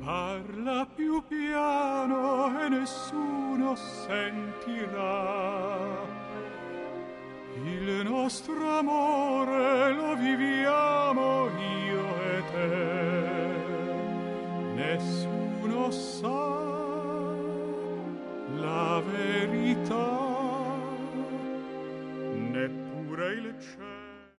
Parla più piano e nessuno sentirà. Il nostro amore